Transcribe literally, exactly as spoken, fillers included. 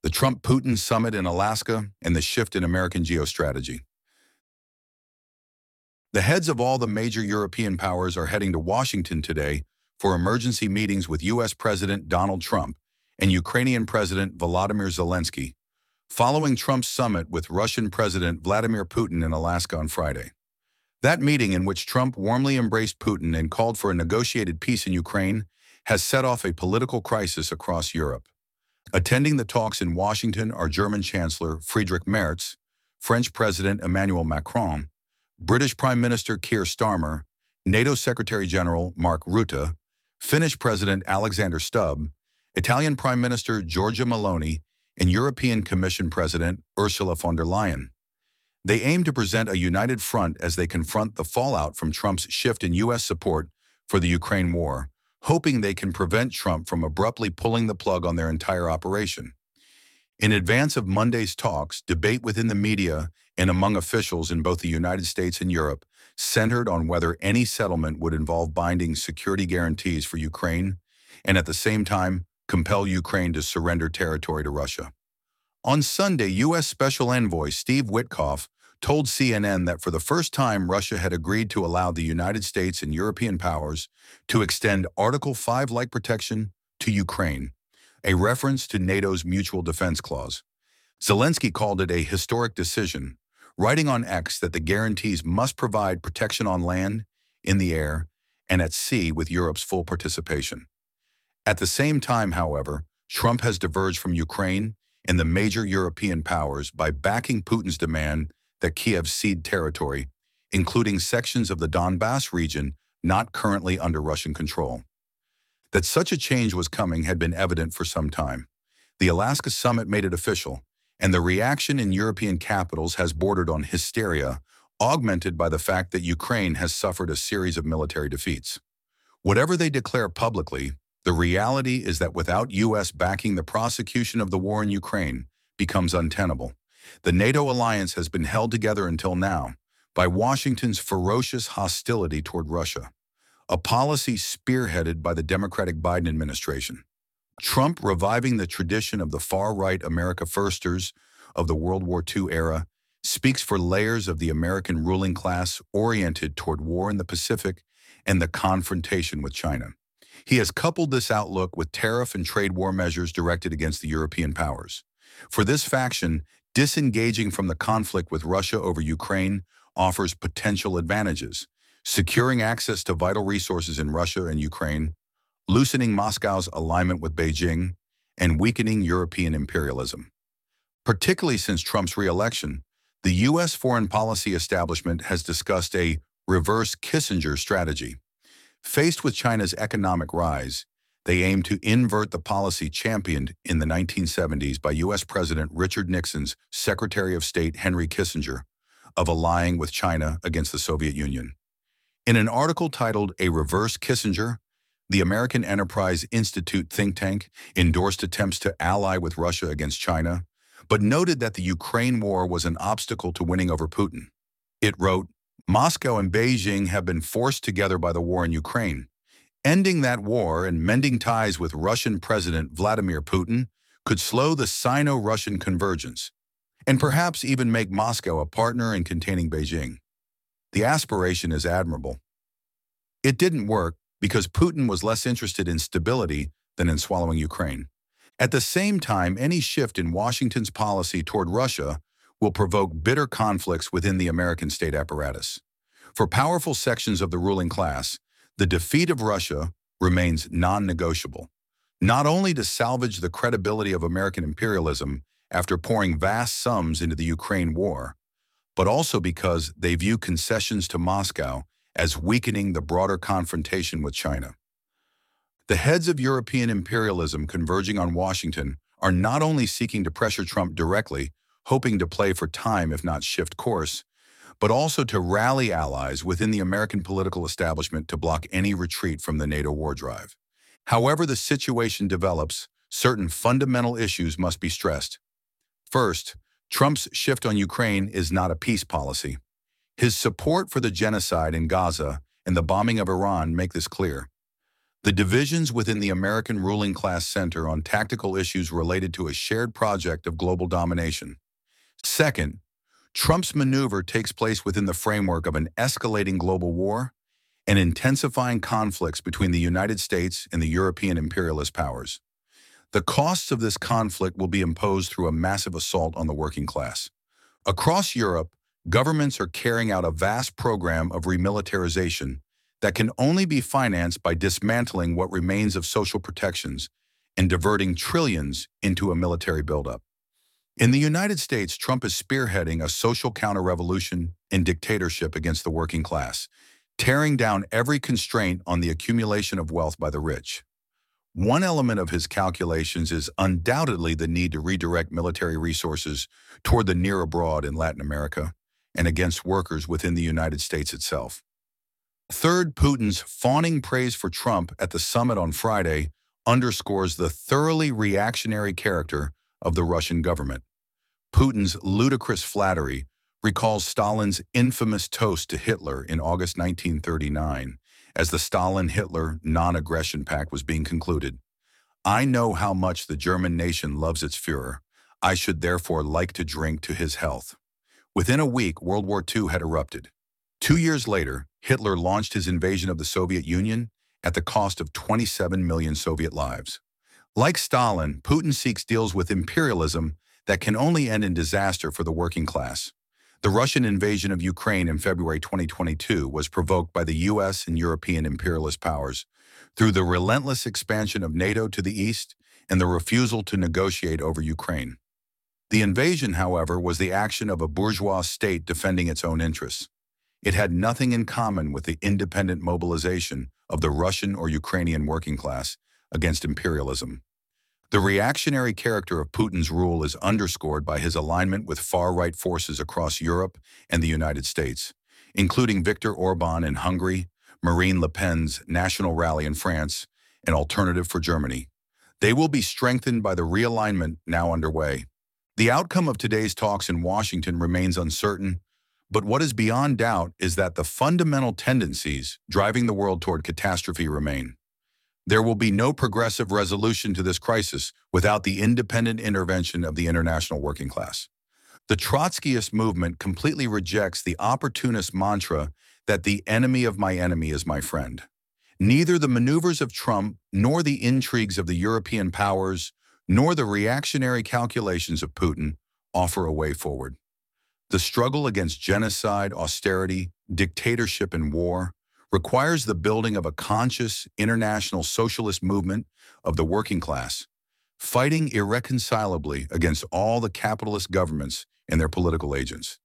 the Trump-Putin summit in Alaska, and the shift in American geostrategy. The heads of all the major European powers are heading to Washington today for emergency meetings with U S President Donald Trump and Ukrainian President Volodymyr Zelensky, following Trump's summit with Russian President Vladimir Putin in Alaska on Friday. That meeting, in which Trump warmly embraced Putin and called for a negotiated peace in Ukraine, has set off a political crisis across Europe. Attending the talks in Washington are German Chancellor Friedrich Merz, French President Emmanuel Macron, British Prime Minister Keir Starmer, NATO Secretary-General Mark Rutte, Finnish President Alexander Stubb, Italian Prime Minister Giorgia Meloni, and European Commission President Ursula von der Leyen. They aim to present a united front as they confront the fallout from Trump's shift in U S support for the Ukraine war, hoping they can prevent Trump from abruptly pulling the plug on their entire operation. In advance of Monday's talks, debate within the media and among officials in both the United States and Europe centered on whether any settlement would involve binding security guarantees for Ukraine and at the same time compel Ukraine to surrender territory to Russia. On Sunday, U S Special Envoy Steve Witkoff told C N N that for the first time Russia had agreed to allow the United States and European powers to extend Article five-like protection to Ukraine, a reference to NATO's Mutual Defense Clause. Zelensky called it a historic decision, writing on X that the guarantees must provide protection on land, in the air, and at sea with Europe's full participation. At the same time, however, Trump has diverged from Ukraine and the major European powers by backing Putin's demand that Kiev cede territory, including sections of the Donbass region not currently under Russian control. That such a change was coming had been evident for some time. The Alaska summit made it official, and the reaction in European capitals has bordered on hysteria, augmented by the fact that Ukraine has suffered a series of military defeats. Whatever they declare publicly, the reality is that without U S backing, the prosecution of the war in Ukraine becomes untenable. The NATO alliance has been held together until now by Washington's ferocious hostility toward Russia, a policy spearheaded by the Democratic Biden administration. Trump reviving the tradition of the far-right America Firsters of the World War Two era speaks for layers of the American ruling class oriented toward war in the Pacific and the confrontation with China. He has coupled this outlook with tariff and trade war measures directed against the European powers. For this faction, disengaging from the conflict with Russia over Ukraine offers potential advantages, securing access to vital resources in Russia and Ukraine, loosening Moscow's alignment with Beijing, and weakening European imperialism. Particularly since Trump's re-election, the U S foreign policy establishment has discussed a reverse Kissinger strategy. Faced with China's economic rise, they aim to invert the policy championed in the nineteen seventies by U S President Richard Nixon's Secretary of State Henry Kissinger of allying with China against the Soviet Union. In an article titled A Reverse Kissinger, the American Enterprise Institute think tank endorsed attempts to ally with Russia against China, but noted that the Ukraine war was an obstacle to winning over Putin. It wrote, "Moscow and Beijing have been forced together by the war in Ukraine. Ending that war and mending ties with Russian President Vladimir Putin could slow the Sino-Russian convergence, and perhaps even make Moscow a partner in containing Beijing. The aspiration is admirable. It didn't work because Putin was less interested in stability than in swallowing Ukraine. At the same time, any shift in Washington's policy toward Russia will provoke bitter conflicts within the American state apparatus. For powerful sections of the ruling class, the defeat of Russia remains non-negotiable, not only to salvage the credibility of American imperialism after pouring vast sums into the Ukraine war, but also because they view concessions to Moscow as weakening the broader confrontation with China. The heads of European imperialism converging on Washington are not only seeking to pressure Trump directly, hoping to play for time if not shift course, but also to rally allies within the American political establishment to block any retreat from the NATO war drive. However the situation develops, certain fundamental issues must be stressed. First, Trump's shift on Ukraine is not a peace policy. His support for the genocide in Gaza and the bombing of Iran make this clear. The divisions within the American ruling class center on tactical issues related to a shared project of global domination. Second, Trump's maneuver takes place within the framework of an escalating global war and intensifying conflicts between the United States and the European imperialist powers. The costs of this conflict will be imposed through a massive assault on the working class. Across Europe, governments are carrying out a vast program of remilitarization that can only be financed by dismantling what remains of social protections and diverting trillions into a military buildup. In the United States, Trump is spearheading a social counter-revolution and dictatorship against the working class, tearing down every constraint on the accumulation of wealth by the rich. One element of his calculations is undoubtedly the need to redirect military resources toward the near abroad in Latin America and against workers within the United States itself. Third, Putin's fawning praise for Trump at the summit on Friday underscores the thoroughly reactionary character of the Russian government. Putin's ludicrous flattery recalls Stalin's infamous toast to Hitler in August nineteen thirty-nine, as the Stalin-Hitler non-aggression pact was being concluded. "I know how much the German nation loves its Führer. I should therefore like to drink to his health." Within a week, World War Two had erupted. Two years later, Hitler launched his invasion of the Soviet Union at the cost of twenty-seven million Soviet lives. Like Stalin, Putin seeks deals with imperialism that can only end in disaster for the working class. The Russian invasion of Ukraine in February twenty twenty-two was provoked by the U S and European imperialist powers through the relentless expansion of NATO to the east and the refusal to negotiate over Ukraine. The invasion, however, was the action of a bourgeois state defending its own interests. It had nothing in common with the independent mobilization of the Russian or Ukrainian working class against imperialism. The reactionary character of Putin's rule is underscored by his alignment with far-right forces across Europe and the United States, including Viktor Orban in Hungary, Marine Le Pen's National Rally in France, and Alternative for Germany. They will be strengthened by the realignment now underway. The outcome of today's talks in Washington remains uncertain, but what is beyond doubt is that the fundamental tendencies driving the world toward catastrophe remain. There will be no progressive resolution to this crisis without the independent intervention of the international working class. The Trotskyist movement completely rejects the opportunist mantra that the enemy of my enemy is my friend. Neither the maneuvers of Trump, nor the intrigues of the European powers, nor the reactionary calculations of Putin offer a way forward. The struggle against genocide, austerity, dictatorship, and war requires the building of a conscious international socialist movement of the working class, fighting irreconcilably against all the capitalist governments and their political agents.